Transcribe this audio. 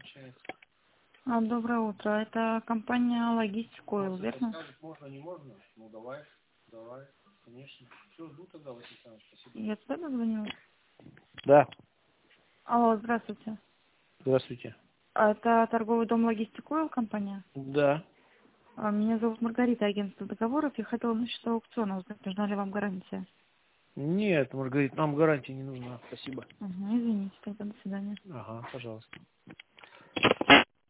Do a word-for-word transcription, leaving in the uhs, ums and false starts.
А, доброе утро. Это компания Logistic Oil, верно? Можно, не можно? Ну давай, давай, конечно. Все, жду тогда, Василий Александрович, спасибо. Я туда дозвонилась? Да, Алло, здравствуйте. здравствуйте. А, это торговый дом Logistic Oil компания? Да. А, меня зовут Маргарита, агентство договоров. Я хотела насчет аукциона узнать, нужна ли вам гарантия. Нет, Маргарита, нам гарантия не нужна. Спасибо. Угу, извините, тогда до свидания. Ага, пожалуйста.